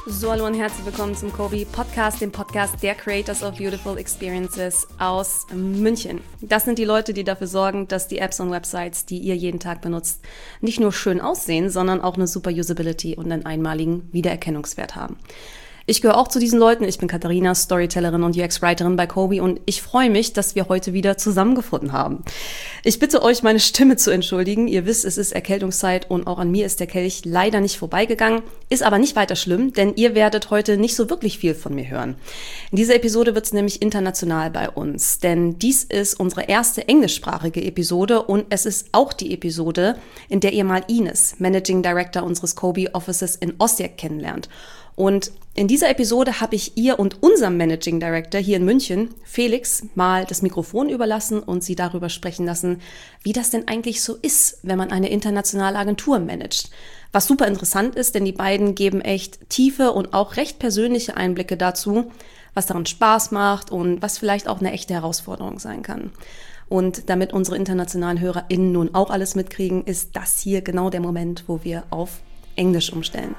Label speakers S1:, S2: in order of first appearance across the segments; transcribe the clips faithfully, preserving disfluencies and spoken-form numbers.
S1: So, hallo und herzlich willkommen zum Kobi Podcast, dem Podcast der Creators of Beautiful Experiences aus München. Das sind die Leute, die dafür sorgen, dass die Apps und Websites, die ihr jeden Tag benutzt, nicht nur schön aussehen, sondern auch eine super Usability und einen einmaligen Wiedererkennungswert haben. Ich gehöre auch zu diesen Leuten. Ich bin Katharina, Storytellerin und U X-Writerin bei Kobi und ich freue mich, dass wir heute wieder zusammengefunden haben. Ich bitte euch, meine Stimme zu entschuldigen. Ihr wisst, es ist Erkältungszeit und auch an mir ist der Kelch leider nicht vorbeigegangen. Ist aber nicht weiter schlimm, denn ihr werdet heute nicht so wirklich viel von mir hören. In dieser Episode wird es nämlich international bei uns, denn dies ist unsere erste englischsprachige Episode und es ist auch die Episode, in der ihr mal Ines, Managing Director unseres Kobi Offices in Osijek, kennenlernt. Und in dieser Episode habe ich ihr und unserem Managing Director hier in München, Felix, mal das Mikrofon überlassen und sie darüber sprechen lassen, wie das denn eigentlich so ist, wenn man eine internationale Agentur managt. Was super interessant ist, denn die beiden geben echt tiefe und auch recht persönliche Einblicke dazu, was daran Spaß macht und was vielleicht auch eine echte Herausforderung sein kann. Und damit unsere internationalen HörerInnen nun auch alles mitkriegen, ist das hier genau der Moment, wo wir auf Englisch umstellen.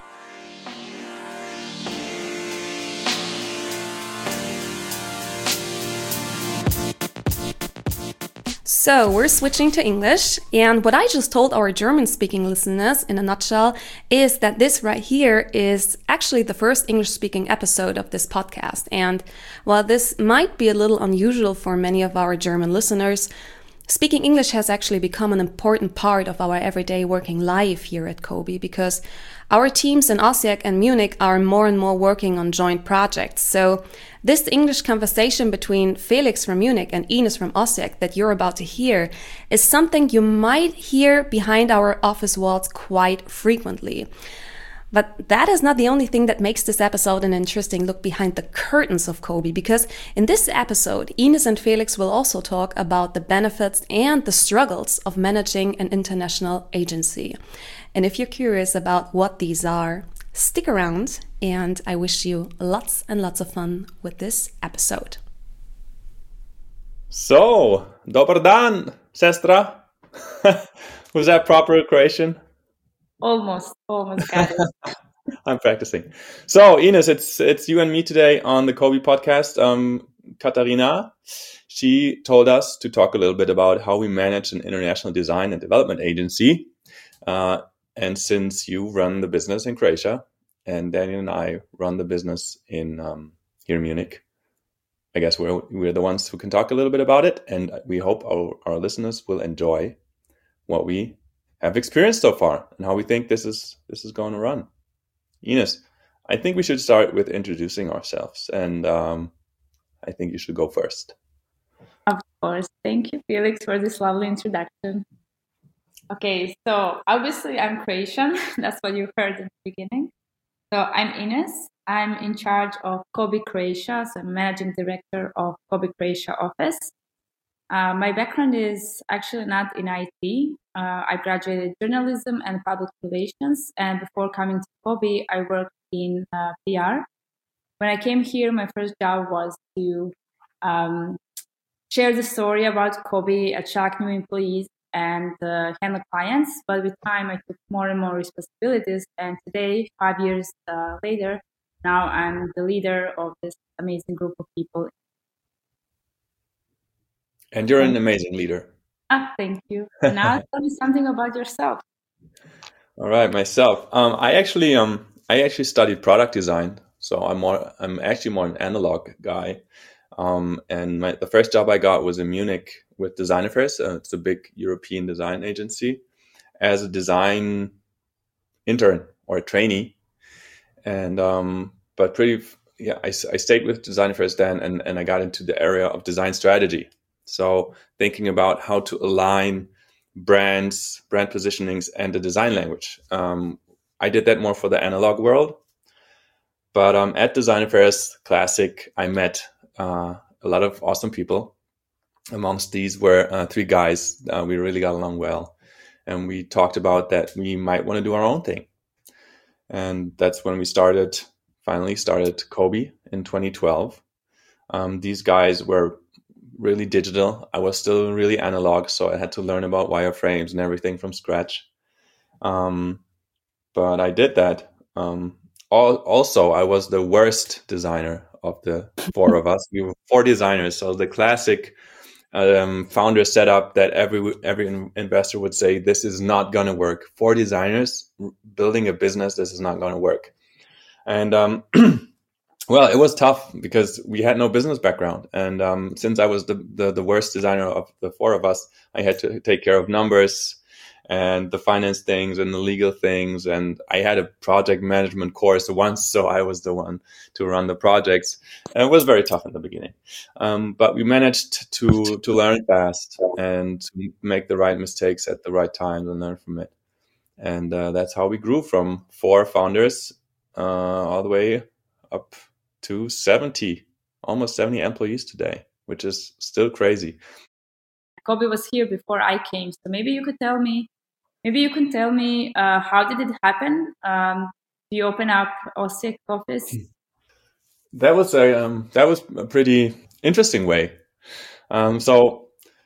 S1: So we're switching to English, and what I just told our German-speaking listeners in a nutshell is that this right here is actually the first English-speaking episode of this podcast. And while this might be a little unusual for many of our German listeners, speaking English has actually become an important part of our everyday working life here at Kobi because our teams in Osijek and Munich are more and more working on joint projects. So this English conversation between Felix from Munich and Ines from Osijek that you're about to hear is something you might hear behind our office walls quite frequently. But that is not the only thing that makes this episode an interesting look behind the curtains of Kobi, because in this episode, Ines and Felix will also talk about the benefits and the struggles of managing an international agency. And if you're curious about what these are, stick around, and I wish you lots and lots of fun with this episode.
S2: So, dobar dan, sestra. Was that proper Croatian?
S3: Almost, almost got it.
S2: I'm practicing. So, Ines, it's it's you and me today on the Kobi podcast. Um, Katharina, she told us to talk a little bit about how we manage an international design and development agency. Uh, and since you run the business in Croatia, and Daniel and I run the business in um, here in Munich, I guess we're we're the ones who can talk a little bit about it, and we hope our, our listeners will enjoy what we have experienced so far and how we think this is this is going to run. Ines, I think we should start with introducing ourselves, and um, I think you should go first.
S3: Of course. Thank you, Felix, for this lovely introduction. Okay, so obviously I'm Croatian. That's what you heard in the beginning. So I'm Ines. I'm in charge of Kobi Croatia, so I'm managing director of Kobi Croatia office. Uh, my background is actually not in I T. Uh, I graduated journalism and public relations, and before coming to Kobi, I worked in uh, P R. When I came here, my first job was to um, share the story about Kobi, attract new employees, and uh, handle clients. But with time, I took more and more responsibilities, and today, five years uh, later, now I'm the leader of this amazing group of people.
S2: And you're an amazing leader.
S3: Ah, thank you. Now tell me something about yourself.
S2: All right, myself. Um, I actually um I actually studied product design, so I'm more I'm actually more an analog guy. Um, and my the first job I got was in Munich with Design Affairs. Uh, it's a big European design agency as a design intern or a trainee. And um, but pretty yeah, I, I stayed with Design Affairs then, and and I got into the area of design strategy. So thinking about how to align brands, brand positionings, and the design language. Um, I did that more for the analog world. But um, at Design Affairs Classic, I met uh, a lot of awesome people. Amongst these were uh, three guys. Uh, we really got along well. And we talked about that we might want to do our own thing. And that's when we started, finally started Kobi in twenty twelve. Um, these guys were really digital. I was still really analog, so I had to learn about wireframes and everything from scratch. Um, but I did that. Um, all, also I was the worst designer of the four of us. We were four designers, so the classic um, founder setup that every every investor would say, this is not going to work. Four designers building a business, this is not going to work. And um, well, it was tough because we had no business background. And um, since I was the, the, the worst designer of the four of us, I had to take care of numbers and the finance things and the legal things. And I had a project management course once, so I was the one to run the projects. And it was very tough in the beginning. Um, but we managed to, to learn fast and to make the right mistakes at the right times and learn from it. And uh, that's how we grew from four founders uh, all the way up to seventy, almost seventy employees today, which is still crazy.
S3: Kobe was here before I came, so maybe you could tell me, maybe you can tell me uh, how did it happen? Um, do you open up Osijek office?
S2: That was a um, that was a pretty interesting way. Um, so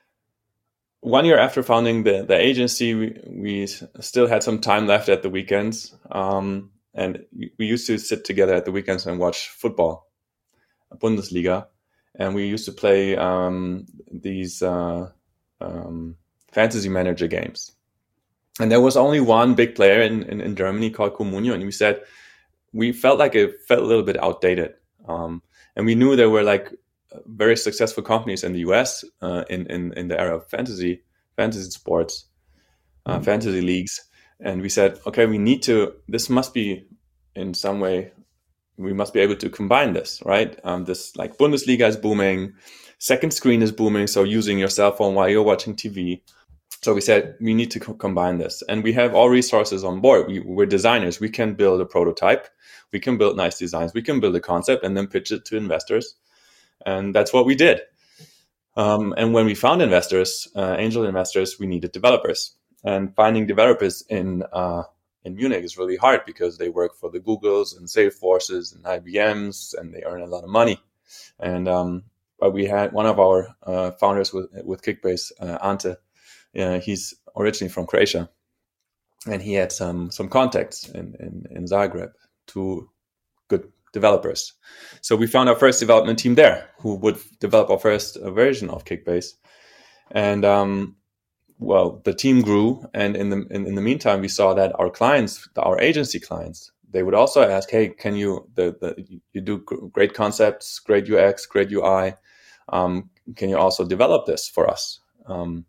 S2: one year after founding the the agency, we we still had some time left at the weekends. Um, And we used to sit together at the weekends and watch football, Bundesliga. And we used to play um, these uh, um, fantasy manager games. And there was only one big player in, in, in Germany called Comunio. And we said, we felt like it felt a little bit outdated. Um, and we knew there were like very successful companies in the U S uh, in, in, in the era of fantasy, fantasy sports, uh, mm-hmm. fantasy leagues. And we said, okay, we need to, this must be in some way, we must be able to combine this, right? Um, this like Bundesliga is booming, second screen is booming. So using your cell phone while you're watching T V. So we said, we need to co- combine this. And we have all resources on board. We, we're designers. We can build a prototype. We can build nice designs. We can build a concept and then pitch it to investors. And that's what we did. Um, and when we found investors, uh, angel investors, we needed developers. And finding developers in uh, in Munich is really hard because they work for the Googles and Salesforces and I B Ms, and they earn a lot of money. And um, but we had one of our uh, founders with with Kickbase, uh, Ante. Uh, he's originally from Croatia, and he had some some contacts in, in, in Zagreb to good developers. So we found our first development team there who would develop our first uh, version of Kickbase. And um, well, the team grew, and in the in, in the meantime, we saw that our clients, our agency clients, they would also ask, "Hey, can you the, the you do great concepts, great U X, great U I? Um, can you also develop this for us?" Um,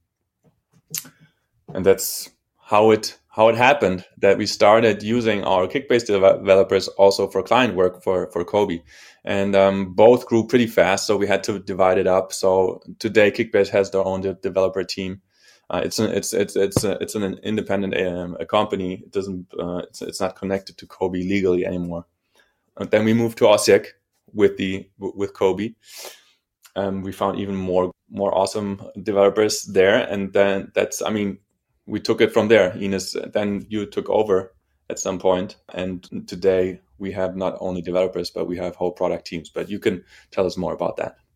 S2: and that's how it how it happened that we started using our Kickbase developers also for client work for for Kobe, and um, both grew pretty fast, so we had to divide it up. So today, Kickbase has their own de- developer team. Uh, it's an it's it's it's a, it's an independent um, a company. It doesn't uh, it's it's not connected to Kobe legally anymore. And then we moved to Osijek with the with Kobe. Um, we found even more more awesome developers there, and then that's I mean we took it from there. Ines, then you took over at some point, and today we have not only developers but we have whole product teams. But you can tell us more about that.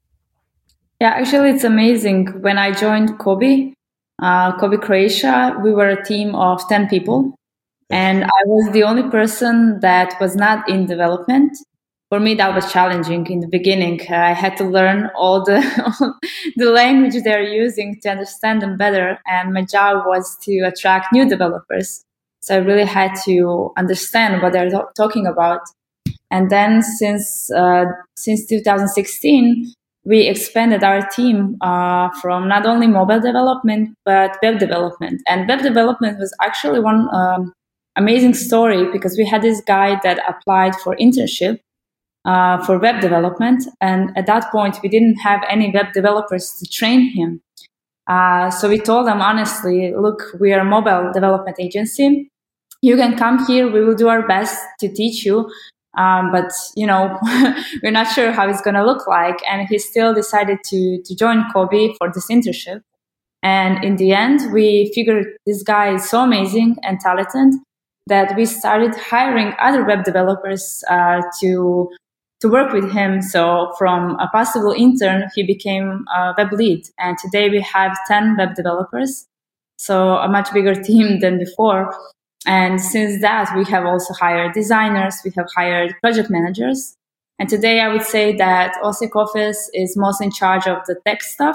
S3: Yeah, actually, it's amazing. When I joined Kobe. Uh, Kobe Croatia, we were a team of ten people, and I was the only person that was not in development. For me, that was challenging in the beginning. Uh, I had to learn all the the language they're using to understand them better, and my job was to attract new developers. So I really had to understand what they're t- talking about. And then since uh, since two thousand sixteen, we expanded our team uh, from not only mobile development, but web development. And web development was actually one um, amazing story because we had this guy that applied for internship uh, for web development. And at that point, we didn't have any web developers to train him. Uh, so we told them honestly, look, we are a mobile development agency. You can come here. We will do our best to teach you. Um, but, you know, we're not sure how it's going to look like. And he still decided to, to join Kobe for this internship. And in the end, we figured this guy is so amazing and talented that we started hiring other web developers uh, to to work with him. So from a possible intern, he became a web lead. And today we have ten web developers, so a much bigger team than before. And since that, we have also hired designers, we have hired project managers. And today I would say that OSEC office is most in charge of the tech stuff.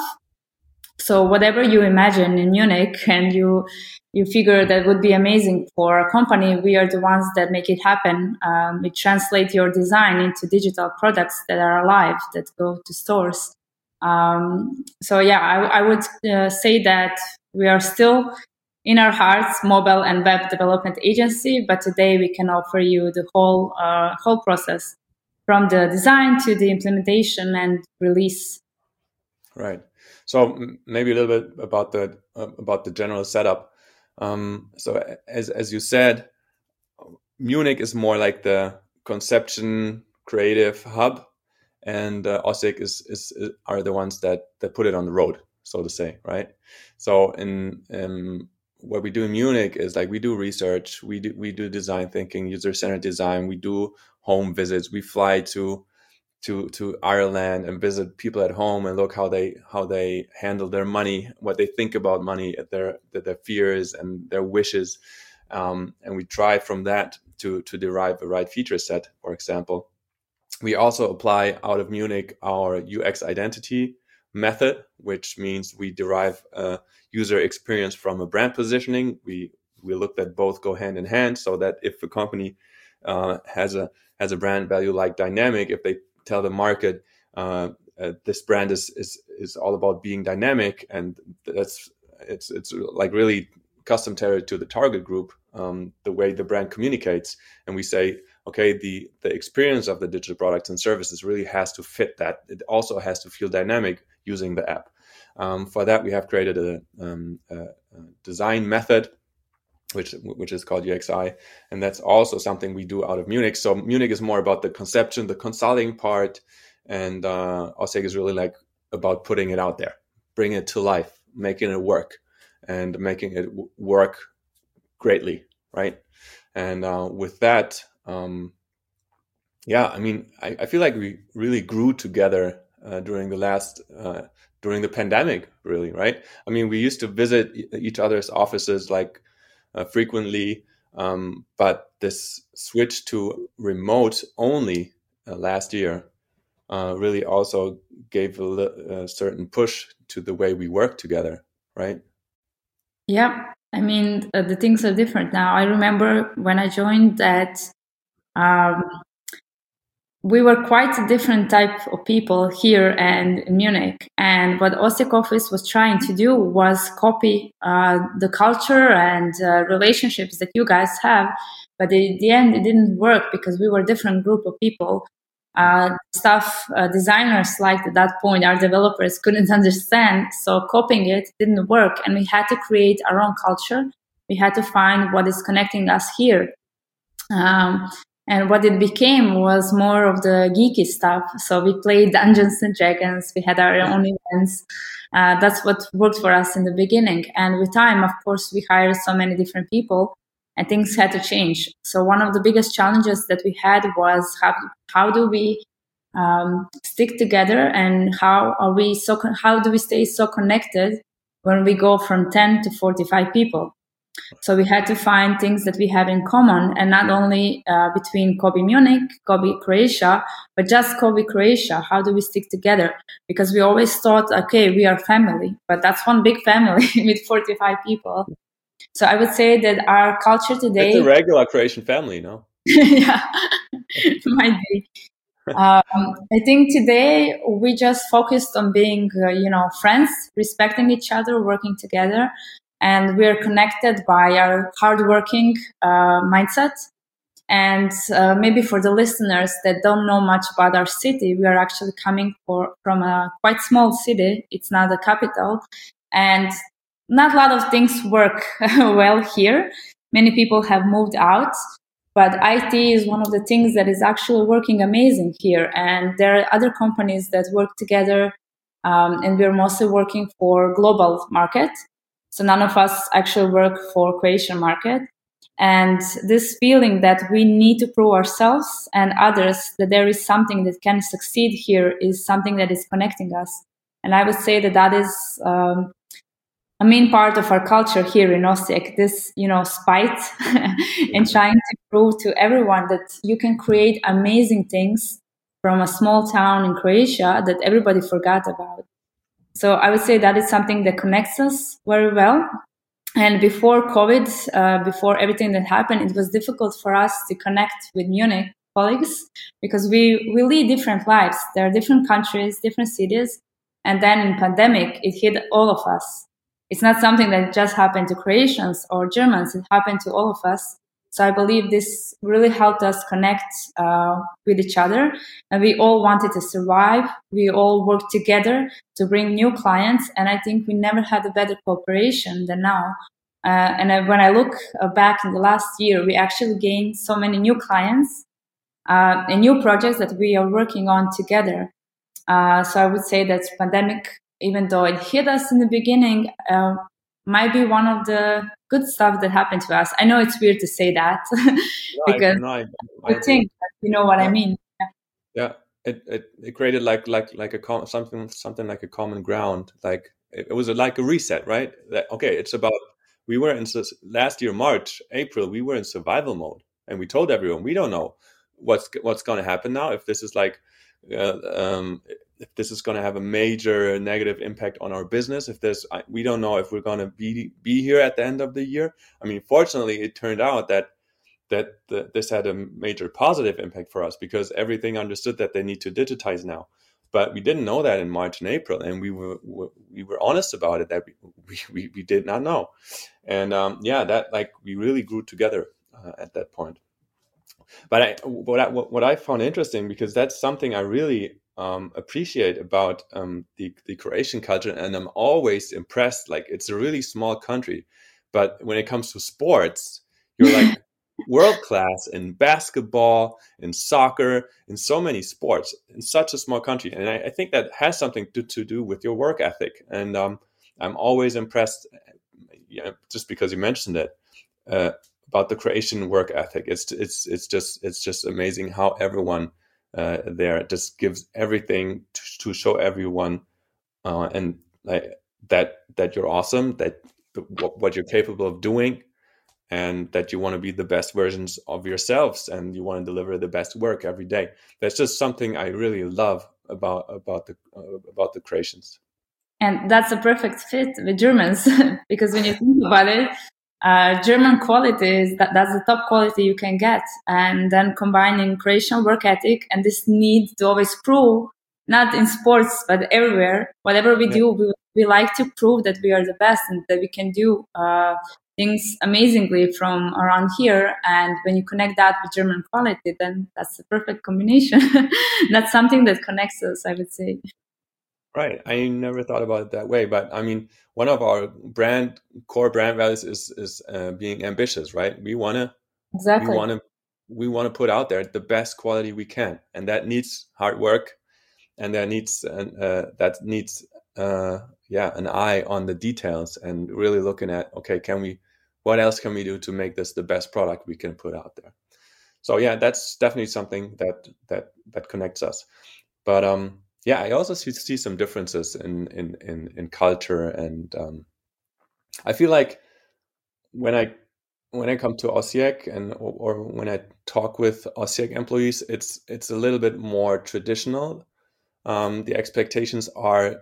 S3: So whatever you imagine in Munich and you you figure that would be amazing for a company, we are the ones that make it happen. Um, we translate your design into digital products that are alive, that go to stores. Um, so yeah, I, I would uh, say that we are still in our hearts mobile and web development agency, but today we can offer you the whole uh, whole process, from the design to the implementation and release.
S2: Right. So maybe a little bit about the uh, about the general setup. Um, so as as you said, Munich is more like the conception creative hub, and uh, OSEC is, is is are the ones that that put it on the road, so to say, right? So in um, what we do in Munich is like we do research, we do we do design thinking, user centered design, we do home visits, we fly to to to Ireland and visit people at home and look how they how they handle their money, what they think about money, their their fears and their wishes, um, and we try from that to to derive the right feature set. For example, we also apply out of Munich our U X identity method, which means we derive a user experience from a brand positioning. We we look that both go hand in hand, so that if a company uh, has a has a brand value like dynamic, if they tell the market uh, uh, this brand is, is is all about being dynamic, and that's it's it's like really custom tailored to the target group, um, the way the brand communicates, and we say, okay, the the experience of the digital products and services really has to fit that. It also has to feel dynamic using the app. Um, for that, we have created a, um, a, a design method, which which is called U X I, and that's also something we do out of Munich. So Munich is more about the conception, the consulting part, and uh, OSEC is really like about putting it out there, bringing it to life, making it work, and making it w- work greatly, right? And uh, with that, um, yeah, I mean, I, I feel like we really grew together uh, during the last uh, during the pandemic, really, right? I mean, we used to visit each other's offices like uh, frequently, um, but this switch to remote only uh, last year uh, really also gave a, a certain push to the way we work together, right?
S3: Yeah, I mean, uh, the things are different now. I remember when I joined that um, we were quite a different type of people here and in Munich. And what OSEC office was trying to do was copy uh, the culture and uh, relationships that you guys have. But in the end, it didn't work because we were a different group of people. Uh, stuff uh, designers liked at that point, our developers couldn't understand. So copying it didn't work. And we had to create our own culture. We had to find what is connecting us here. Um, and what it became was more of the geeky stuff. So we played Dungeons and Dragons. We had our own events. Uh, that's what worked for us in the beginning. And with time, of course, we hired so many different people and things had to change. So one of the biggest challenges that we had was how, how do we um, stick together, and how are we so, how do we stay so connected when we go from ten to forty-five people? So we had to find things that we have in common, and not only uh, between Kobe Munich, Kobe Croatia, but just Kobe Croatia. How do we stick together? Because we always thought, okay, we are family, but that's one big family with forty-five people. So I would say that our culture today...
S2: It's a regular Croatian family, no?
S3: Yeah, might be. um, I think today we just focused on being, uh, you know, friends, respecting each other, working together. And we are connected by our hardworking uh, mindset. And uh, maybe for the listeners that don't know much about our city, we are actually coming for, from a quite small city. It's not the capital. And not a lot of things work well here. Many people have moved out. But I T is one of the things that is actually working amazing here. And there are other companies that work together. Um, and we're mostly working for global market. So none of us actually work for Croatian market. And this feeling that we need to prove ourselves and others that there is something that can succeed here is something that is connecting us. And I would say that that is um, a main part of our culture here in Osijek, this, you know, spite and trying to prove to everyone that you can create amazing things from a small town in Croatia that everybody forgot about. So I would say that is something that connects us very well. And before COVID, uh, before everything that happened, it was difficult for us to connect with Munich colleagues because we, we lead different lives. There are different countries, different cities. And then in pandemic, it hit all of us. It's not something that just happened to Croatians or Germans. It happened to all of us. So I believe this really helped us connect uh, with each other. And we all wanted to survive. We all worked together to bring new clients. And I think we never had a better cooperation than now. Uh, and I, when I look uh, back in the last year, we actually gained so many new clients uh, and new projects that we are working on together. Uh, so I would say that pandemic, even though it hit us in the beginning, uh, might be one of the good stuff that happened to us. I know it's weird to say that because
S2: no, I, no, I,
S3: I think you know what yeah. I mean.
S2: Yeah, yeah. It, it it created like like like a com- something something like a common ground. Like it, it was a, like a reset, right? That, okay, it's about we were in last year March, April. We were in survival mode, and we told everyone we don't know what's what's going to happen now. If this is like uh, um, if this is going to have a major negative impact on our business, if there's, we don't know if we're going to be be here at the end of the year. I mean, fortunately, it turned out that that the, this had a major positive impact for us because everything understood that they need to digitize now. But we didn't know that in March and April, and we were we were honest about it that we we, we did not know, and um, yeah, that like we really grew together uh, at that point. But I, what I what I found interesting, because that's something I really um, appreciate about um, the the Croatian culture, and I'm always impressed. Like, it's a really small country, but when it comes to sports, you're like world class in basketball, in soccer, in so many sports, in such a small country. And I, I think that has something to, to do with your work ethic. And um, I'm always impressed, you know, just because you mentioned it, uh, about the Croatian work ethic. It's it's it's just it's just amazing how everyone uh, there just gives everything to, to show everyone uh, and like that that you're awesome, that what, what you're capable of doing, and that you want to be the best versions of yourselves, and you want to deliver the best work every day. That's just something I really love about about the uh, about the Croatians.
S3: And that's a perfect fit with Germans because when you think about it, uh, German quality is that that's the top quality you can get, and then combining Croatian work ethic and this need to always prove, not in sports but everywhere, whatever we yeah. do, we we like to prove that we are the best and that we can do Uh, things amazingly from around here. And when you connect that with German quality, then that's the perfect combination. That's something that connects us, I would say.
S2: Right. I never thought about it that way, but I mean, one of our brand core brand values is is uh, being ambitious, right? We want to
S3: exactly.
S2: we want to we want to put out there the best quality we can, and that needs hard work, and that needs uh, that needs uh, yeah an eye on the details, and really looking at, okay, can we what else can we do to make this the best product we can put out there? So yeah, that's definitely something that that that connects us. But um, yeah, I also see, see some differences in in in, in culture, and um, I feel like when I when I come to Osijek and or, or when I talk with Osijek employees, it's it's a little bit more traditional. Um, the expectations are,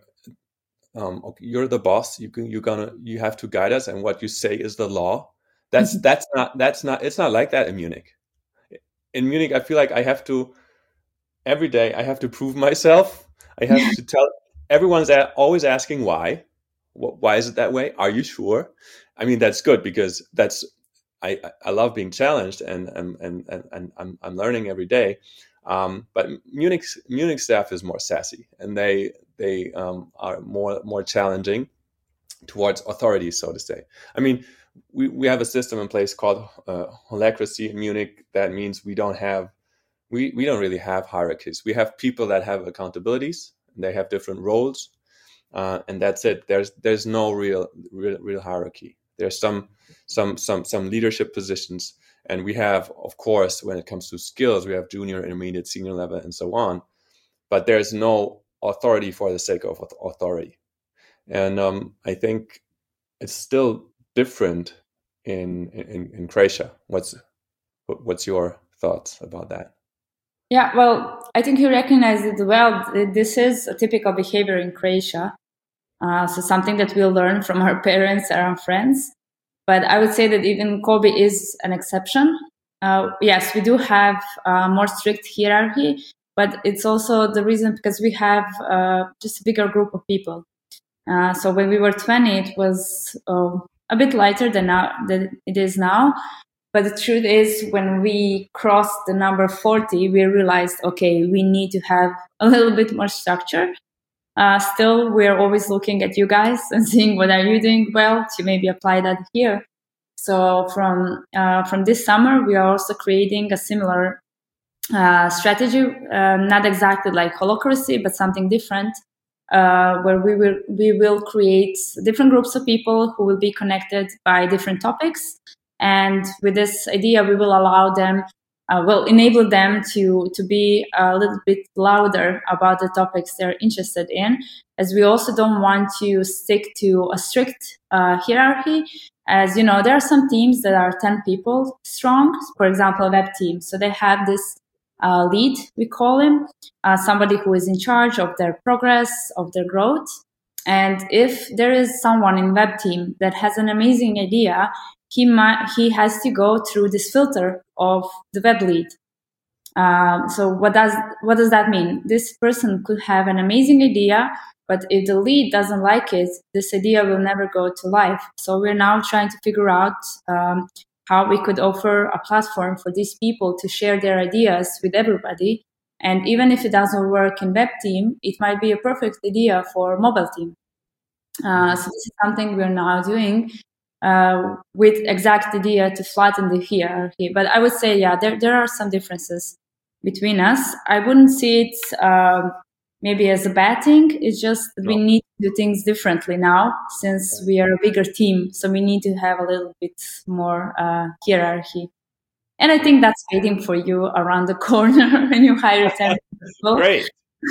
S2: um, okay, you're the boss. You can, you're gonna, you have to guide us, and what you say is the law. That's that's not that's not it's not like that in Munich. In Munich, I feel like I have to every day. I have to prove myself. I have to tell everyone's at, always asking why. Why is it that way? Are you sure? I mean, that's good because that's I I love being challenged, and and and and I'm I'm learning every day. Um, but Munich Munich staff is more sassy, and they they um, are more more challenging towards authorities, so to say. I mean, we, we have a system in place called uh, holacracy in Munich. That means we don't have we we don't really have hierarchies. We have people that have accountabilities, and they have different roles, uh, and that's it. There's there's no real real, real hierarchy. There's some some some some leadership positions. And we have, of course, when it comes to skills, we have junior, intermediate, senior level, and so on. But there's no authority for the sake of authority. And um, I think it's still different in in, in Croatia. What's what's your thoughts about that?
S3: Yeah, well, I think you recognize it well. This is a typical behavior in Croatia. Uh, so something that we learn from our parents and our friends. But I would say that even Kolbe is an exception. Uh, yes, we do have uh, more strict hierarchy, but it's also the reason because we have uh, just a bigger group of people. Uh, so when we were twenty, it was uh, a bit lighter than now than it is now. But the truth is, when we crossed the number forty, we realized, okay, we need to have a little bit more structure. Uh, still, we're always looking at you guys and seeing what are you doing well to maybe apply that here. So from uh, from this summer, we are also creating a similar uh, strategy, uh, not exactly like Holacracy, but something different, uh, where we will we will create different groups of people who will be connected by different topics. And with this idea, we will allow them, uh, will enable them to to be a little bit louder about the topics they're interested in, as we also don't want to stick to a strict uh, hierarchy. As you know, there are some teams that are ten people strong, for example, a web team. So they have this uh, lead, we call him, uh, somebody who is in charge of their progress, of their growth. And if there is someone in web team that has an amazing idea, he might, he has to go through this filter of the web lead. Um, so what does what does that mean? This person could have an amazing idea, but if the lead doesn't like it, this idea will never go to life. So we're now trying to figure out um, how we could offer a platform for these people to share their ideas with everybody. And even if it doesn't work in web team, it might be a perfect idea for mobile team. Uh, so this is something we're now doing uh, with exact idea to flatten the hierarchy. But I would say, yeah, there there are some differences between us. I wouldn't see it um, maybe as a bad thing. It's just that we
S2: No.
S3: need to do things differently now since we are a bigger team. So we need to have a little bit more uh, hierarchy. And I think that's waiting for you around the corner when you hire ten people.
S2: Great.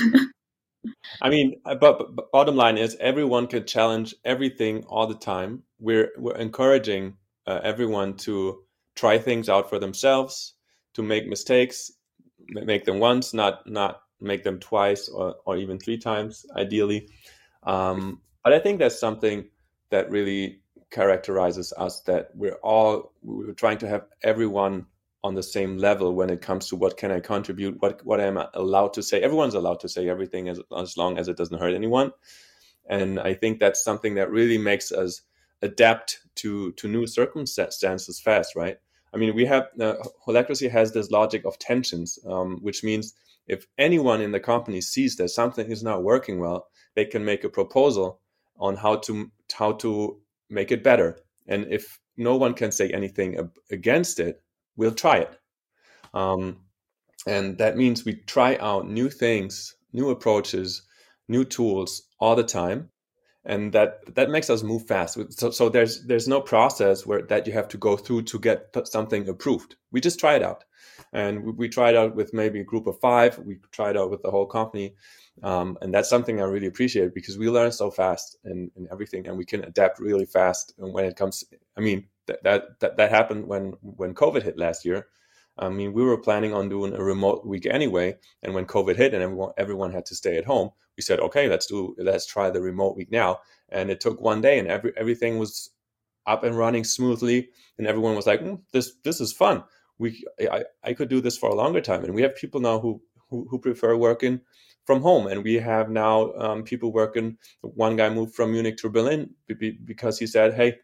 S2: I mean, uh, but, but bottom line is everyone can challenge everything all the time. We're we're encouraging uh, everyone to try things out for themselves, to make mistakes, ma- make them once, not not make them twice or, or even three times, ideally. Um, but I think that's something that really characterizes us, that we're all we're trying to have everyone on the same level when it comes to what can I contribute, what what am I allowed to say. Everyone's allowed to say everything as, as long as it doesn't hurt anyone. And I think that's something that really makes us adapt to to new circumstances fast, right? I mean, we have uh, Holacracy has this logic of tensions, um, which means if anyone in the company sees that something is not working well, they can make a proposal on how to how to make it better. And if no one can say anything ab- against it, we'll try it. Um, and that means we try out new things, new approaches, new tools all the time, and that that makes us move fast. So, so there's there's no process where that you have to go through to get t- something approved. We just try it out, and we, we try it out with maybe a group of five. We try it out with the whole company, um, and that's something I really appreciate because we learn so fast in, in everything, and we can adapt really fast. And when it comes, I mean, that that that, that happened when when COVID hit last year. I mean, we were planning on doing a remote week anyway, and when COVID hit and everyone everyone had to stay at home, we said, okay, let's do let's try the remote week now. And it took one day, and every everything was up and running smoothly, and everyone was like, mm, this this is fun. We I, I could do this for a longer time, and we have people now who who, who prefer working from home, and we have now um, people working. One guy moved from Munich to Berlin because he said, hey,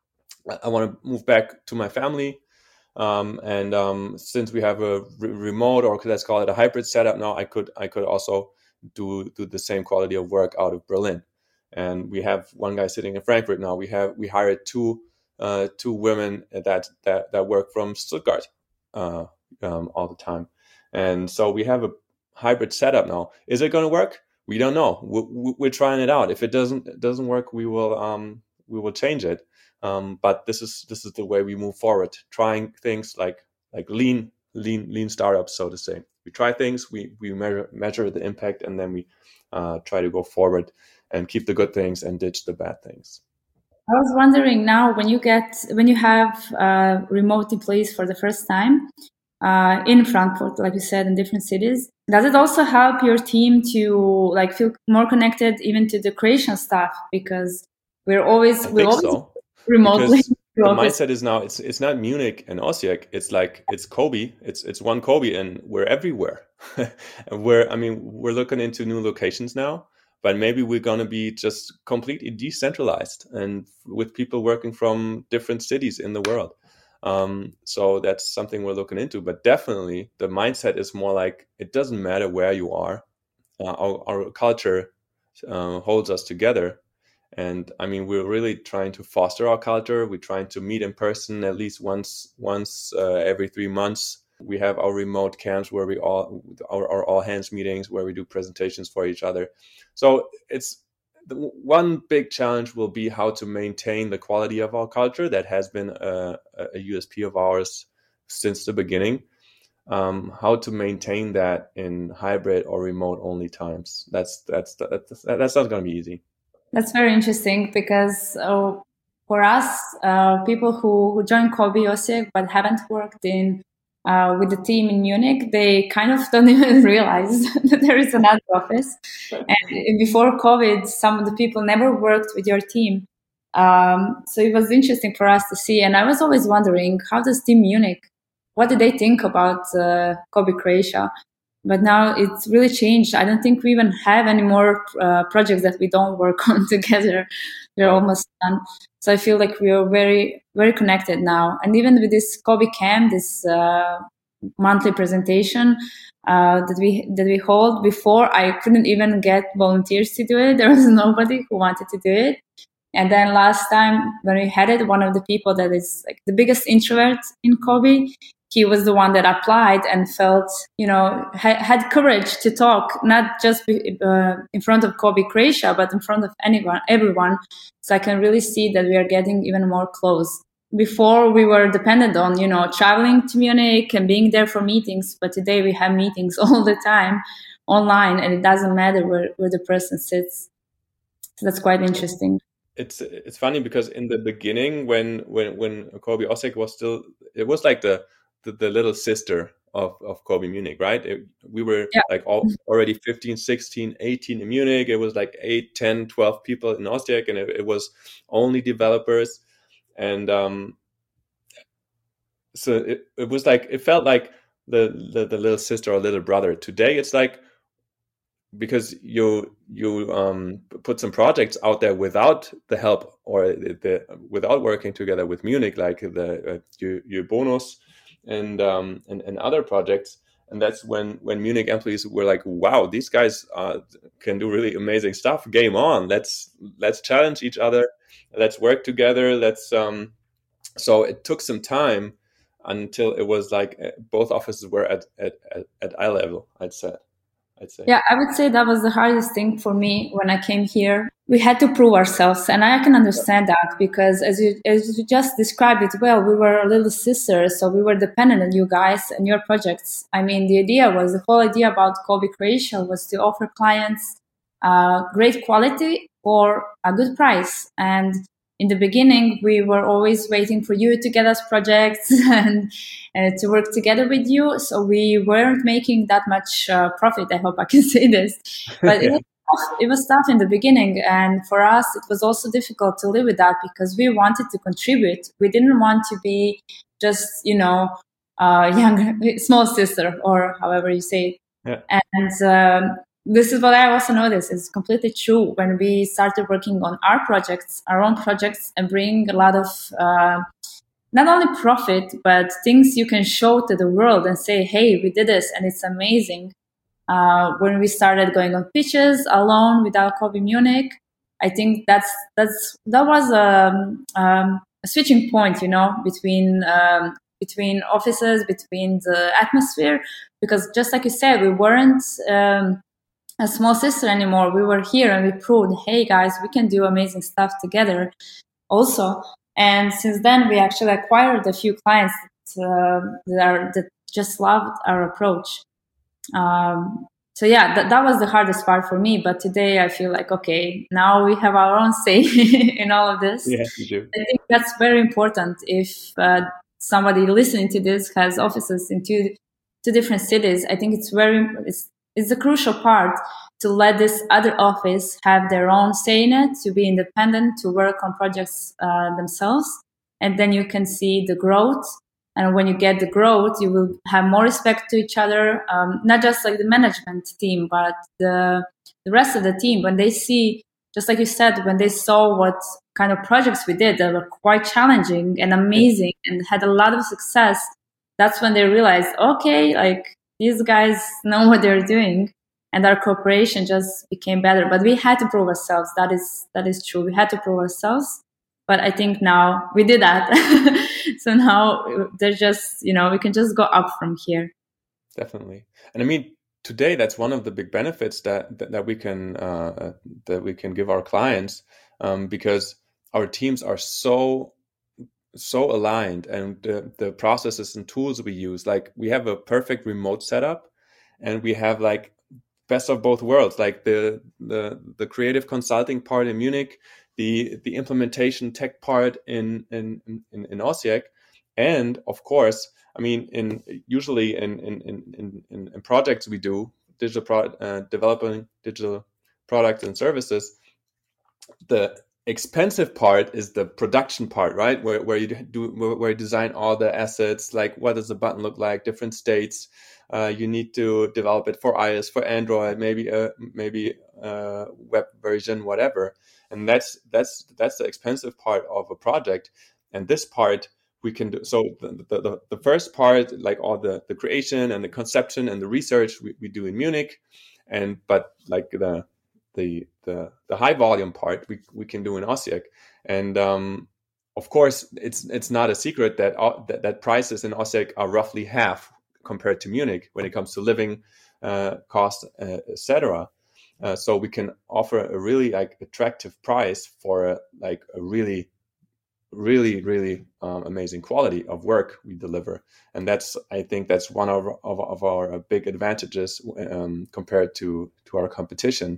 S2: I want to move back to my family. Um, and um, since we have a re- remote, or let's call it a hybrid setup now, I could I could also do do the same quality of work out of Berlin. And we have one guy sitting in Frankfurt now. We have we hired two uh, two women that that that work from Stuttgart uh, um, all the time. And so we have a hybrid setup now. Is it going to work? We don't know. We're, we're trying it out. If it doesn't it doesn't work, we will um, we will change it. Um, but this is this is the way we move forward, trying things like like lean lean lean startups, so to say. We try things, we we measure measure the impact, and then we uh, try to go forward and keep the good things and ditch the bad things.
S3: I was wondering now when you get when you have uh, remote employees for the first time uh, in Frankfurt, like you said, in different cities, does it also help your team to like feel more connected even to the creation stuff? Because we're always
S2: I
S3: we're
S2: think
S3: always
S2: so,
S3: remotely.
S2: because the mindset is now it's it's not Munich and Osijek. It's like it's Kobe. It's it's one Kobe, and we're everywhere. And we're I mean we're looking into new locations now, but maybe we're gonna be just completely decentralized and with people working from different cities in the world. Um, so that's something we're looking into. But definitely, the mindset is more like it doesn't matter where you are. Uh, our, our culture uh, holds us together. And I mean, we're really trying to foster our culture. We're trying to meet in person at least once once uh, every three months. We have our remote camps where we all our, our all hands meetings where we do presentations for each other. So it's the one big challenge will be how to maintain the quality of our culture that has been a, a U S P of ours since the beginning. Um, how to maintain that in hybrid or remote only times. That's that's that's that's not going to be easy.
S3: That's very interesting because uh, for us, uh, people who, who join Kobe Osijek but haven't worked in uh, with the team in Munich, they kind of don't even realize that there is another office. And before COVID, some of the people never worked with your team. Um, so it was interesting for us to see. And I was always wondering, how does Team Munich, what do they think about uh, Kobe Croatia? But now it's really changed. I don't think we even have any more uh, projects that we don't work on together. We're almost done. So I feel like we are very, very connected now. And even with this Kobe Camp, this uh, monthly presentation uh, that we that we hold, before I couldn't even get volunteers to do it. There was nobody who wanted to do it. And then last time when we had it, one of the people that is like the biggest introvert in Kobe, he was the one that applied and felt, you know, ha- had courage to talk, not just be, uh, in front of Kobe Croatia, but in front of anyone, everyone. So I can really see that we are getting even more close. Before we were dependent on, you know, traveling to Munich and being there for meetings, but today we have meetings all the time online, and it doesn't matter where, where the person sits. So that's quite interesting.
S2: It's it's funny because in the beginning, when when when Kobe Osijek was still, it was like the the, the little sister of, of Kobe Munich, right? It, we were
S3: Yeah.
S2: like all, already fifteen, sixteen, eighteen in Munich. It was like eight, ten, twelve people in Osijek, and it, it was only developers. And um, so it, it was like, it felt like the, the, the little sister or little brother. Today, it's like, because you you um, put some projects out there without the help or the, the without working together with Munich, like the uh, you, you bonus and, um, and and other projects, and that's when when Munich employees were like, wow, these guys uh, can do really amazing stuff. Game on! Let's let's challenge each other. Let's work together. Let's um. So it took some time until it was like both offices were at at at, at eye level, I'd say. I'd say.
S3: Yeah, I would say that was the hardest thing for me when I came here. We had to prove ourselves, and I can understand that because, as you as you just described it well, we were a little sisters, so we were dependent on you guys and your projects. I mean, the idea was the whole idea about Kobe Croatia was to offer clients uh, great quality for a good price. And in the beginning, we were always waiting for you to get us projects and uh, to work together with you. So we weren't making that much uh, profit. I hope I can say this, but it was tough. It was tough in the beginning. And for us, it was also difficult to live with that because we wanted to contribute. We didn't want to be just, you know, uh, young, small sister or however you say it.
S2: Yeah.
S3: And, um, this is what I also noticed. It's completely true. When we started working on our projects, our own projects, and bring a lot of uh, not only profit, but things you can show to the world and say, hey, we did this and it's amazing. Uh, when we started going on pitches alone without Kobe Munich, I think that's that's that was a, um, a switching point, you know, between um, between offices, between the atmosphere, because just like you said, we weren't um, a small sister anymore. We were here and we proved, hey guys, we can do amazing stuff together also. And since then, we actually acquired a few clients that, uh, that, are, that just loved our approach. Um, so yeah, that, that was the hardest part for me. But today I feel like, okay, now we have our own say in all of this.
S2: Yeah, you do.
S3: I think that's very important. If uh, somebody listening to this has offices in two, two different cities, I think it's very, it's, it's a crucial part to let this other office have their own say in it, to be independent, to work on projects uh, themselves. And then you can see the growth. And when you get the growth, you will have more respect to each other, um, not just like the management team, but the, the rest of the team. When they see, just like you said, when they saw what kind of projects we did that were quite challenging and amazing and had a lot of success, that's when they realized, okay, like these guys know what they're doing, and our cooperation just became better. But we had to prove ourselves. That is, that is true. We had to prove ourselves. But I think now we did that. So now they're just, you know, we can just go up from here.
S2: Definitely. And I mean, today, that's one of the big benefits that, that, that we can, uh, that we can give our clients, um, because our teams are so, so aligned, and the, the processes and tools we use, like we have a perfect remote setup, and we have like best of both worlds, like the, the, the creative consulting part in Munich, the the implementation tech part in in in, in Osijek, and of course, I mean, in usually in in in in, in projects we do digital pro, uh, developing digital products and services, the expensive part is the production part, right? Where where you do where you design all the assets, like what does the button look like, different states. Uh, you need to develop it for iOS, for Android, maybe a maybe a web version, whatever. And that's that's that's the expensive part of a project. And this part we can do. So the the, the first part, like all the, the creation and the conception and the research, we, we do in Munich. And but like the the the the high volume part, we we can do in Osijek. And um, of course, it's it's not a secret that uh, that, that prices in Osijek are roughly half compared to Munich when it comes to living uh, cost, uh, et cetera. Uh, so we can offer a really like attractive price for a, like a really, really, really um, amazing quality of work we deliver, and that's I think that's one of of, of our big advantages um, compared to to our competition.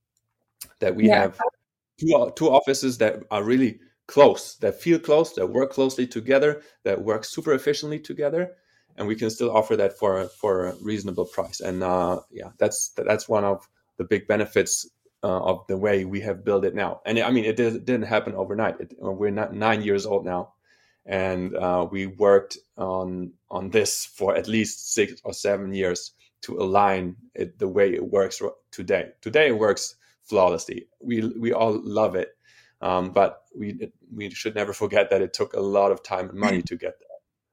S2: That we yeah. have two two offices that are really close, that feel close, that work closely together, that work super efficiently together. And we can still offer that for for a reasonable price. And uh, yeah, that's that's one of the big benefits uh, of the way we have built it now. And I mean, it, did, it didn't happen overnight. It, we're not nine years old now, and uh, we worked on on this for at least six or seven years to align it the way it works today. Today it works flawlessly. We we all love it, um, but we we should never forget that it took a lot of time and money to get there.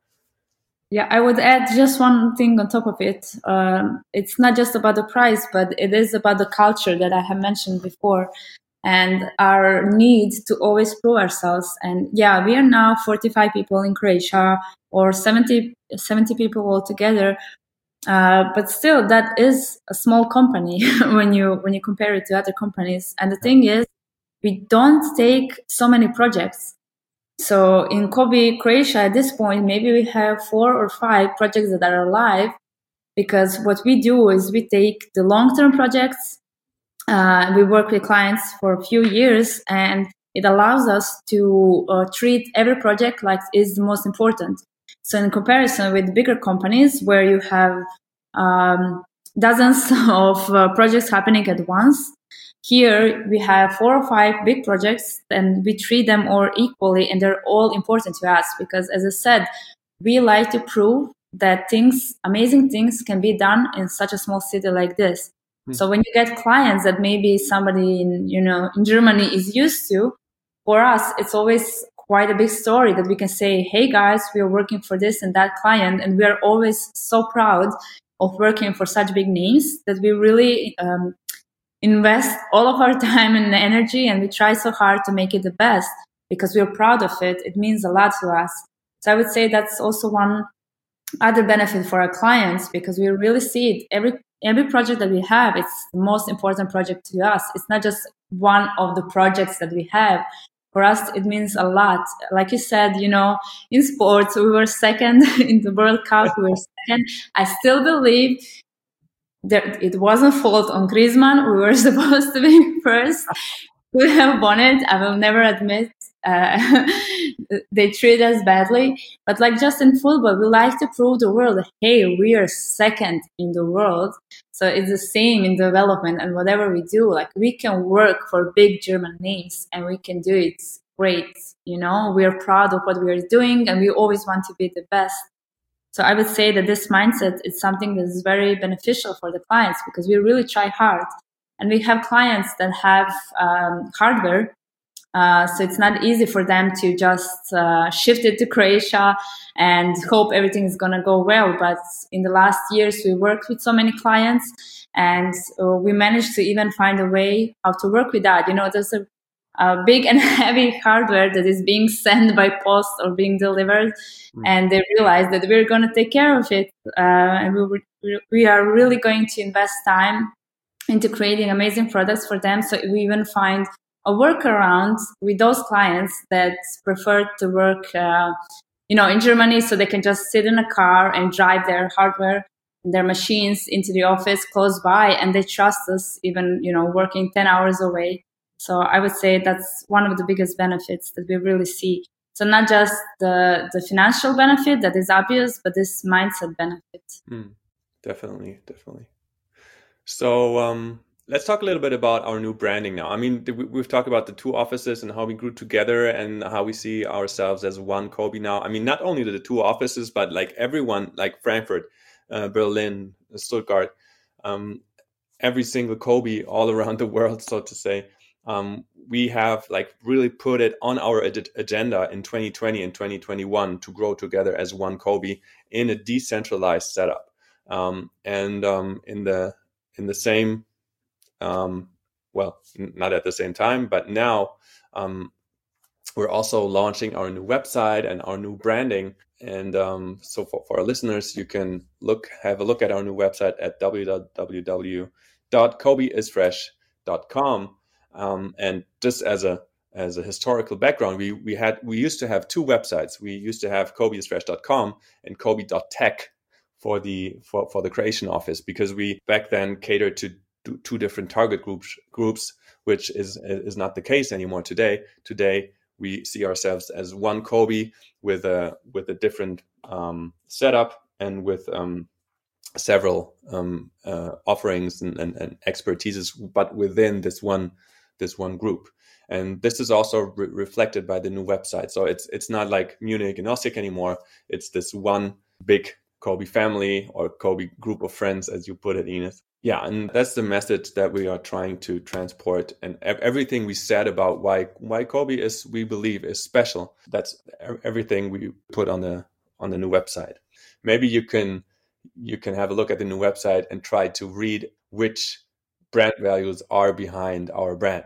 S3: Yeah, I would add just one thing on top of it. Um, it's not just about the price, but it is about the culture that I have mentioned before, and our need to always prove ourselves. And yeah, we are now forty-five people in Croatia, or seventy, seventy people altogether. Uh, but still, that is a small company when you when you compare it to other companies. And the thing is, we don't take so many projects. So in Kobe, Croatia, at this point, maybe we have four or five projects that are live, because what we do is we take the long-term projects, uh, we work with clients for a few years, and it allows us to uh, treat every project like is the most important. So in comparison with bigger companies where you have um, dozens of uh, projects happening at once, here we have four or five big projects, and we treat them all equally, and they're all important to us because, as I said, we like to prove that things, amazing things, can be done in such a small city like this. Mm. So when you get clients that maybe somebody in, you know, in Germany is used to, for us, it's always quite a big story that we can say, hey guys, we are working for this and that client, and we are always so proud of working for such big names that we really um, invest all of our time and energy, and we try so hard to make it the best because we're proud of it. It means a lot to us. So I would say that's also one other benefit for our clients, because we really see it. Every every project that we have, it's the most important project to us. It's not just one of the projects that we have. For us, it means a lot. Like you said, you know, in sports, we were second in the World Cup. We were second. I still believe there, it wasn't fault on Griezmann. We were supposed to be first. We have won it. I will never admit uh, they treat us badly. But like just in football, we like to prove the world, hey, we are second in the world. So it's the same in development and whatever we do. Like we can work for big German names and we can do it great. You know, we are proud of what we are doing and we always want to be the best. So I would say that this mindset is something that is very beneficial for the clients because we really try hard. And we have clients that have um, hardware, uh, so it's not easy for them to just uh, shift it to Croatia and hope everything is going to go well. But in the last years, we worked with so many clients and uh, we managed to even find a way how to work with that. You know, there's a, a big and heavy hardware that is being sent by post or being delivered. Mm. And they realize that we're going to take care of it. Uh, and we, we are really going to invest time into creating amazing products for them. So we even find a workaround with those clients that prefer to work, uh, you know, in Germany, so they can just sit in a car and drive their hardware, their machines into the office close by, and they trust us, even, you know, working ten hours away. So I would say that's one of the biggest benefits that we really see. So not just the the financial benefit that is obvious, but this mindset benefit.
S2: Mm, definitely, definitely. So um, let's talk a little bit about our new branding now. I mean, we've talked about the two offices and how we grew together and how we see ourselves as one Kobi now. I mean, not only the two offices, but like everyone, like Frankfurt, uh, Berlin, Stuttgart, um, every single Kobi all around the world, so to say. Um, we have like really put it on our ad- agenda in twenty twenty and twenty twenty-one to grow together as one Kobi in a decentralized setup. Um, and um, in the in the same, um, well, not at the same time, but now um, we're also launching our new website and our new branding. And um, so for, for our listeners, you can look, have a look at our new website at w w w dot kobi is fresh dot com. Um, and just as a as a historical background, we we had we used to have two websites. We used to have kobi is fresh dot com and kobi dot tech for the for, for the creation office, because we back then catered to two different target groups groups, which is is not the case anymore today. Today we see ourselves as one Kobi with a with a different um, setup and with um, several um, uh, offerings and, and, and expertises, but within this one this one group. And this is also re- reflected by the new website. So it's it's not like Munich and Osijek anymore. It's this one big Kobi family or Kobi group of friends, as you put it, Ines. Yeah, and that's the message that we are trying to transport. And ev- everything we said about why why Kobi is, we believe, is special. That's everything we put on the on the new website. Maybe you can you can have a look at the new website and try to read which brand values are behind our brand.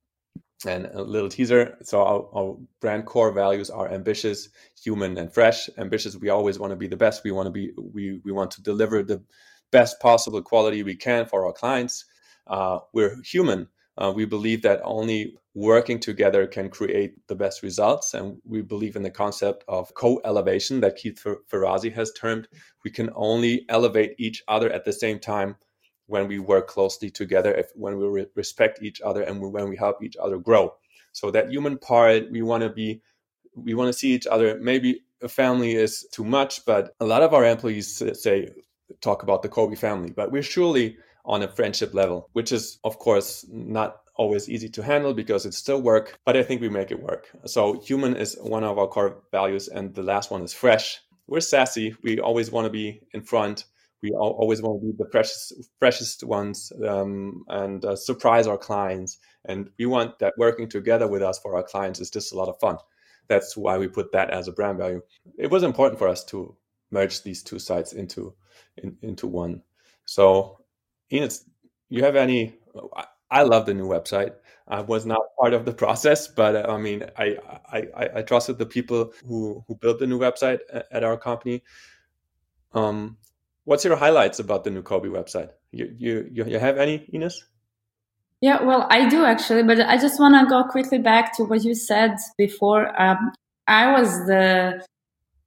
S2: And a little teaser. So our, our brand core values are ambitious, human, and fresh. Ambitious, we always want to be the best. We want to be, we, we want to deliver the best possible quality we can for our clients. Uh, we're human. Uh, we believe that only working together can create the best results. And we believe in the concept of co-elevation that Keith Ferrazzi has termed. We can only elevate each other at the same time when we work closely together, if when we re- respect each other and we, when we help each other grow. So that human part, we want to be, we want to see each other. Maybe a family is too much, but a lot of our employees say, talk about the Kobi family, but we're surely on a friendship level, which is of course not always easy to handle because it's still work, but I think we make it work. So human is one of our core values. And the last one is fresh. We're sassy. We always want to be in front. We always want to be the precious, freshest ones um, and uh, surprise our clients. And we want that working together with us for our clients is just a lot of fun. That's why we put that as a brand value. It was important for us to merge these two sites into in, into one. So, Ines, you have any? I love the new website. I was not part of the process, but uh, I mean, I, I I trusted the people who who built the new website at our company. Um, What's your highlights about the new Kobi website? You you you have any, Ines?
S3: Yeah, well, I do actually, but I just want to go quickly back to what you said before. Um, I was the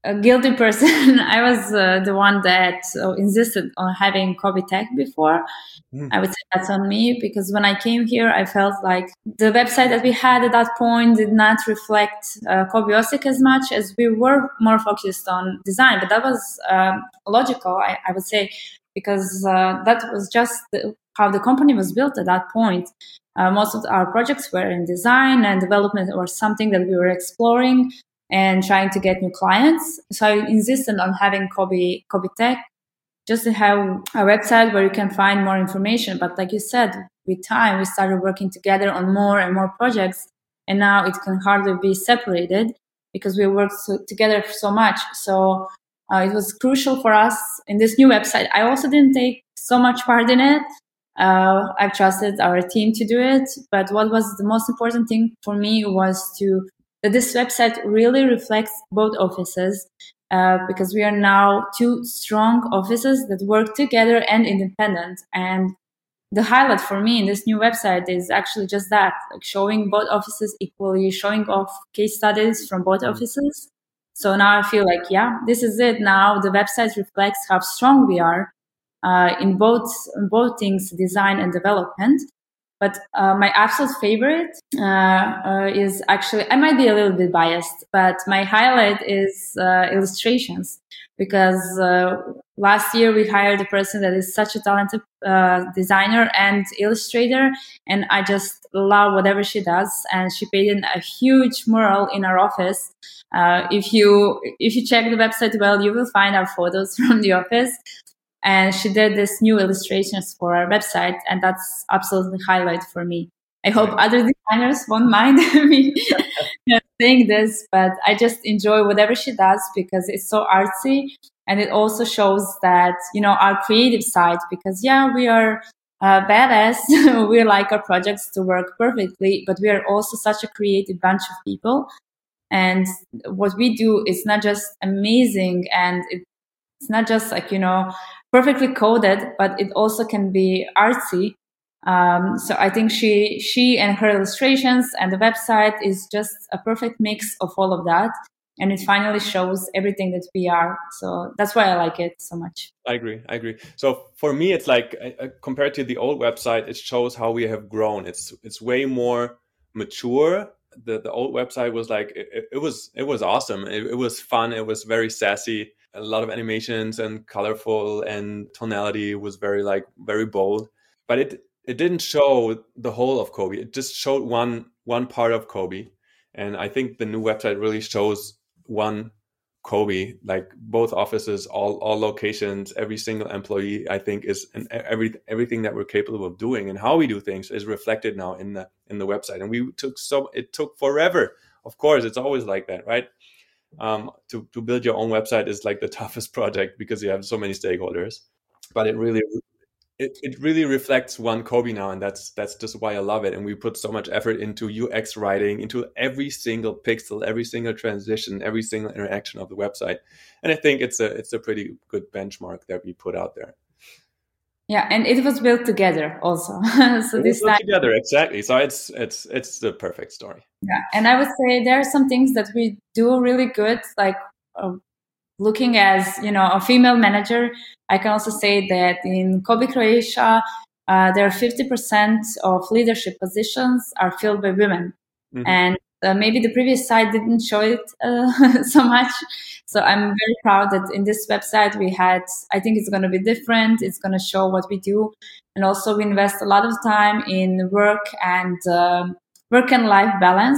S3: a guilty person. I was uh, the one that uh, insisted on having Kobe Tech before.
S2: Mm.
S3: I would say that's on me, because when I came here, I felt like the website that we had at that point did not reflect uh, Kobe Osijek as much, as we were more focused on design. But that was uh, logical, I, I would say, because uh, that was just the, how the company was built at that point. Uh, most of our projects were in design and development, or something that we were exploring and trying to get new clients. So I insisted on having Kobe, Kobe Tech, just to have a website where you can find more information. But like you said, with time, we started working together on more and more projects. And now it can hardly be separated because we work so, together so much. So uh, it was crucial for us in this new website. I also didn't take so much part in it. Uh, I've trusted our team to do it. But what was the most important thing for me was to that this website really reflects both offices, uh, because we are now two strong offices that work together and independent. And the highlight for me in this new website is actually just that, like showing both offices equally, showing off case studies from both offices. So now I feel like, yeah, this is it. Now the website reflects how strong we are uh, in both in both things, design and development. But uh, my absolute favorite uh, uh, is actually, I might be a little bit biased, but my highlight is uh, illustrations, because uh, last year we hired a person that is such a talented uh, designer and illustrator, and I just love whatever she does. And she painted a huge mural in our office. Uh, if you if you check the website well, you will find our photos from the office. And she did this new illustrations for our website, and that's absolutely highlight for me. I hope
S2: Right.
S3: other designers won't mind me saying this, but I just enjoy whatever she does because it's so artsy, and it also shows that, you know, our creative side, because yeah, we are uh, badass. We like our projects to work perfectly, but we are also such a creative bunch of people. And what we do is not just amazing, and it, it's not just like, you know, perfectly coded, but it also can be artsy. Um, so I think she, she and her illustrations and the website is just a perfect mix of all of that. And it finally shows everything that we are. So that's why I like it so much.
S2: I agree. I agree. So for me, it's like uh, compared to the old website, it shows how we have grown. It's it's way more mature. The the old website was like it, it was it was awesome. It, it was fun. It was very sassy. A lot of animations and colorful, and tonality was very like very bold. But it it didn't show the whole of Kobe. It just showed one one part of Kobe. And I think the new website really shows one Kobe, like both offices, all all locations, every single employee, I think is and every everything that we're capable of doing and how we do things is reflected now in the in the website. And we took so it took forever. Of course, it's always like that, right? Um, to to build your own website is like the toughest project because you have so many stakeholders. But it really it, it really reflects one Kobe now, and that's that's just why I love it. And we put so much effort into U X writing, into every single pixel, every single transition, every single interaction of the website. And I think it's a it's a pretty good benchmark that we put out there.
S3: Yeah, and it was built together also. So
S2: It
S3: this
S2: was
S3: time,
S2: together, exactly. So it's it's it's the perfect story.
S3: yeah. And I would say there are some things that we do really good, like uh, looking as, you know, a female manager. I can also say that in Kobe Croatia, uh, there are fifty percent of leadership positions are filled by women. Mm-hmm. And uh, maybe the previous site didn't show it uh, so much. So I'm very proud that in this website we had, I think it's going to be different. It's going to show what we do. And also we invest a lot of time in work and uh, work and life balance.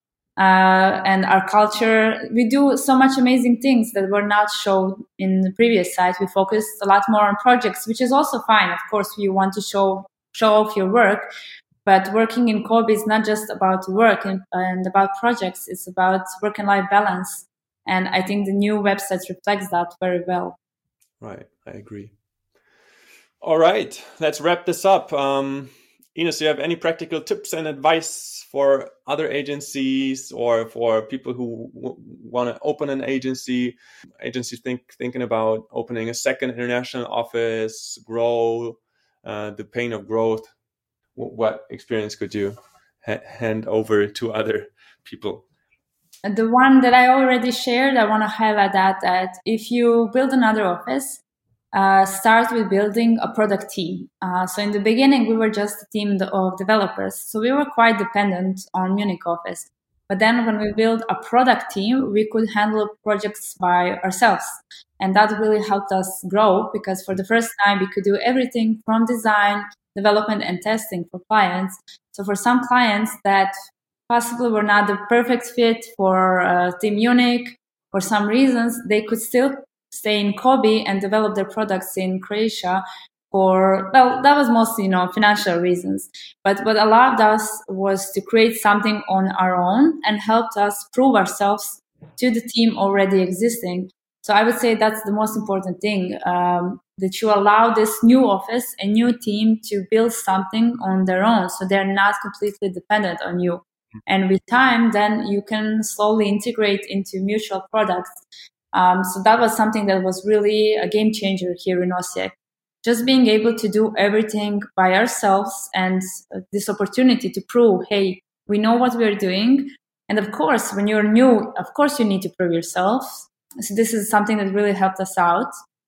S3: Uh, and our culture, we do so much amazing things that were not shown in the previous site. We focused a lot more on projects, which is also fine. Of course, you want to show show off your work, but working in Kobe is not just about work and, and about projects. It's about work and life balance. And I think the new website reflects that very well.
S2: Right, I agree. All right, let's wrap this up. Um, Ines, do you have any practical tips and advice for other agencies or for people who w- want to open an agency? Agencies think thinking about opening a second international office, grow, uh, the pain of growth. W- what experience could you ha- hand over to other people?
S3: the one that I already shared, I want to highlight that, that if you build another office, uh, start with building a product team. Uh, so in the beginning, we were just a team of developers. So we were quite dependent on Munich office. But then when we built a product team, we could handle projects by ourselves. And that really helped us grow, because for the first time, we could do everything from design, development, and testing for clients. So for some clients that possibly were not the perfect fit for uh, Team Munich, for some reasons, they could still stay in Kobe and develop their products in Croatia. For, well, that was mostly, you know, financial reasons. But what allowed us was to create something on our own and helped us prove ourselves to the team already existing. So I would say that's the most important thing, um, that you allow this new office, a new team, to build something on their own. So they're not completely dependent on you. And with time, then you can slowly integrate into mutual products. Um, so that was something that was really a game changer here in Osijek. Just being able to do everything by ourselves, and this opportunity to prove, hey, we know what we're doing. And of course, when you're new, of course, you need to prove yourself. So this is something that really helped us out.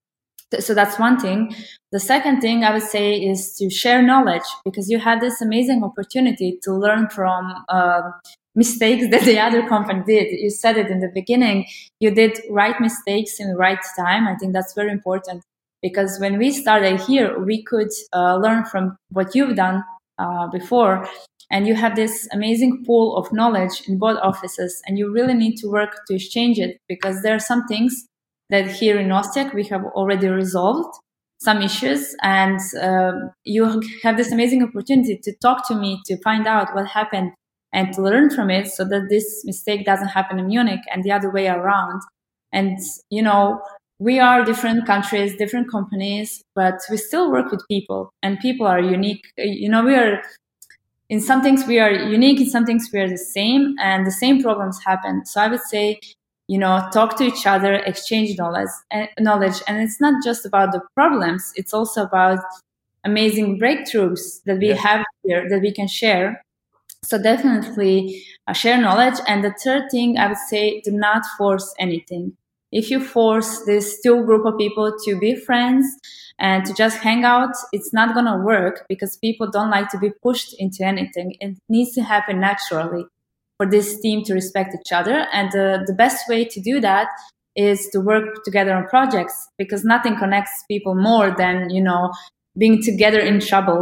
S3: So that's one thing. The second thing I would say is to share knowledge, because you have this amazing opportunity to learn from uh, mistakes that the other company did. You said it in the beginning. You did right mistakes in the right time. I think that's very important, because when we started here, we could uh, learn from what you've done uh, before. And you have this amazing pool of knowledge in both offices, and you really need to work to exchange it, because there are some things that here in Osijek we have already resolved, some issues, and uh, you have this amazing opportunity to talk to me, to find out what happened and to learn from it, so that this mistake doesn't happen in Munich and the other way around. And, you know, we are different countries, different companies, but we still work with people, and people are unique. You know, we are, in some things we are unique, in some things we are the same, and the same problems happen. So I would say, you know, talk to each other, exchange knowledge, and knowledge. And it's not just about the problems. It's also about amazing breakthroughs that we yeah. have here that we can share. So definitely uh, share knowledge. And the third thing I would say, do not force anything. If you force this two group of people to be friends and to just hang out, it's not going to work, because people don't like to be pushed into anything. It needs to happen naturally for this team to respect each other. And uh, the best way to do that is to work together on projects, because nothing connects people more than, you know, being together in trouble.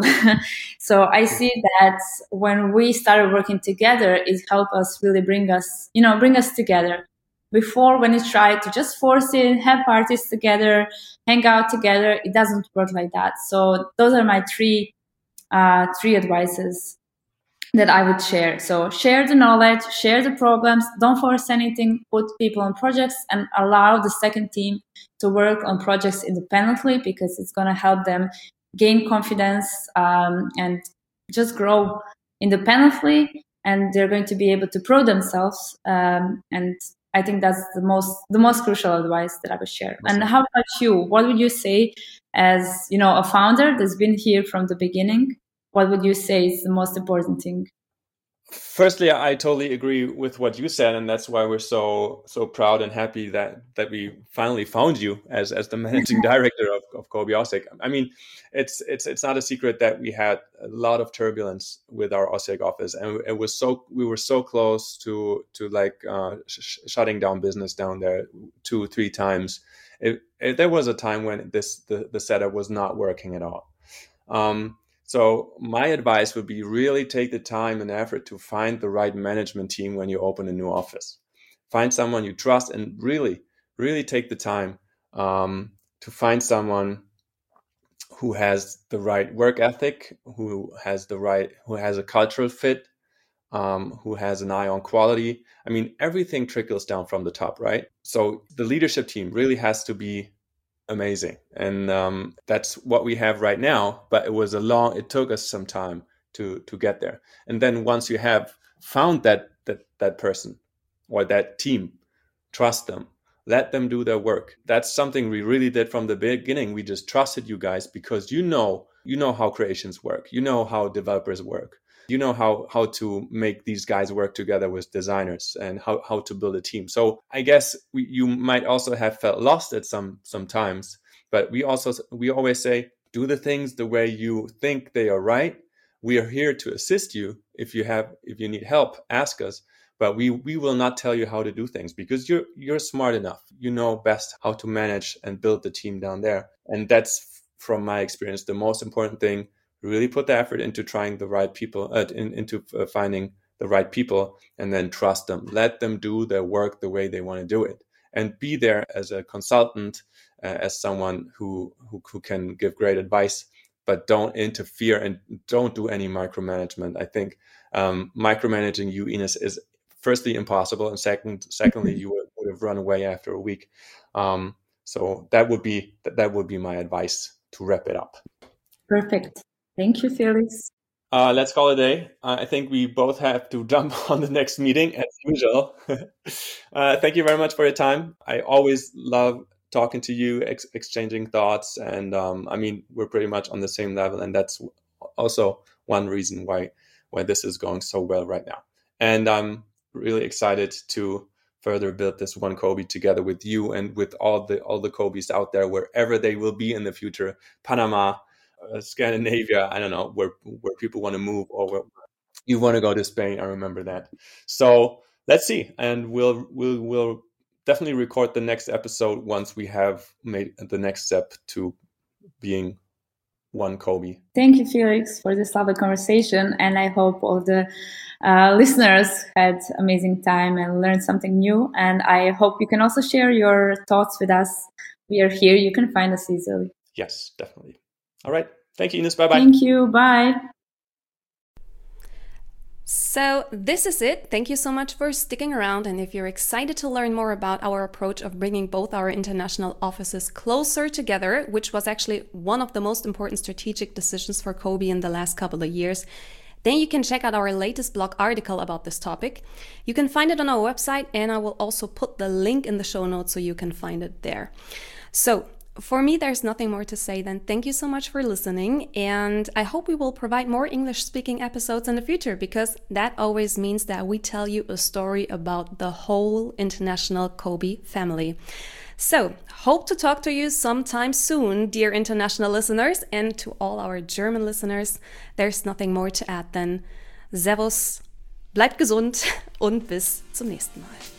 S3: So I see that when we started working together, it helped us really bring us, you know, bring us together. Before, when you try to just force it, have parties together, hang out together, it doesn't work like that. So those are my three, uh, three advices that I would share. So share the knowledge, share the problems, don't force anything, put people on projects, and allow the second team to work on projects independently, because it's going to help them gain confidence um, and just grow independently, and they're going to be able to prove themselves. Um, and I think that's the most the most crucial advice that I would share. Awesome. And how about you? What would you say, as, you know, a founder that's been here from the beginning? What would you say is the most important thing?
S2: Firstly, I totally agree with what you said, and that's why we're so so proud and happy that that we finally found you as as the managing director of, of Kobe Osijek. I mean, it's it's it's not a secret that we had a lot of turbulence with our Osijek office, and it was so we were so close to to like uh, sh- shutting down business down there two three times. It, it, there was a time when this the, the setup was not working at all. Um, So my advice would be, really take the time and effort to find the right management team when you open a new office. Find someone you trust, and really, really take the time um, to find someone who has the right work ethic, who has the right, who has a cultural fit, um, who has an eye on quality. I mean, everything trickles down from the top, right? So the leadership team really has to be amazing, and um, that's what we have right now. But it was a long it took us some time to to get there. And then once you have found that that that person or that team, trust them, let them do their work. That's something we really did from the beginning. We just trusted you guys, because you know you know how creations work, you know how developers work. you know how how to make these guys work together with designers and how, how to build a team. So I guess we, you might also have felt lost at some sometimes, but we also we always say, do the things the way you think they are right. We are here to assist you. If you have if you need help, ask us. But we we will not tell you how to do things, because you're you're smart enough. You know best how to manage and build the team down there. And that's, from my experience, the most important thing. Really put the effort into trying the right people, uh, in, into uh, finding the right people, and then trust them. Let them do their work the way they want to do it, and be there as a consultant, uh, as someone who, who who can give great advice, but don't interfere and don't do any micromanagement. I think um, micromanaging you, Ines, is firstly impossible, and second, secondly, you would, would have run away after a week. Um, so that would be that, that would be my advice to wrap it up.
S3: Perfect. Thank you, Felix.
S2: Uh, let's call it a day. Uh, I think we both have to jump on the next meeting as usual. uh, thank you very much for your time. I always love talking to you, ex- exchanging thoughts, and um, I mean, we're pretty much on the same level, and that's also one reason why why this is going so well right now. And I'm really excited to further build this One Kobe together with you and with all the all the Kobes out there, wherever they will be in the future. Panama, uh, Scandinavia, I don't know, where where people want to move, or where you want to go to Spain. I remember that. So let's see, and we'll we'll we'll definitely record the next episode once we have made the next step to being One Kobe.
S3: Thank you, Felix, for this lovely conversation, and I hope all the uh, listeners had amazing time and learned something new. And I hope you can also share your thoughts with us. We are here. You can find us easily.
S2: Yes, definitely. All right. Thank you, Ines. Bye-bye.
S3: Thank you. Bye.
S1: So this is it. Thank you so much for sticking around. And if you're excited to learn more about our approach of bringing both our international offices closer together, which was actually one of the most important strategic decisions for Kobe in the last couple of years, then you can check out our latest blog article about this topic. You can find it on our website, and I will also put the link in the show notes so you can find it there. So for me, there's nothing more to say than thank you so much for listening, and I hope we will provide more English-speaking episodes in the future, because that always means that we tell you a story about the whole international Kobe family. So, hope to talk to you sometime soon, dear international listeners, and to all our German listeners, there's nothing more to add than Servus, bleibt gesund und bis zum nächsten Mal.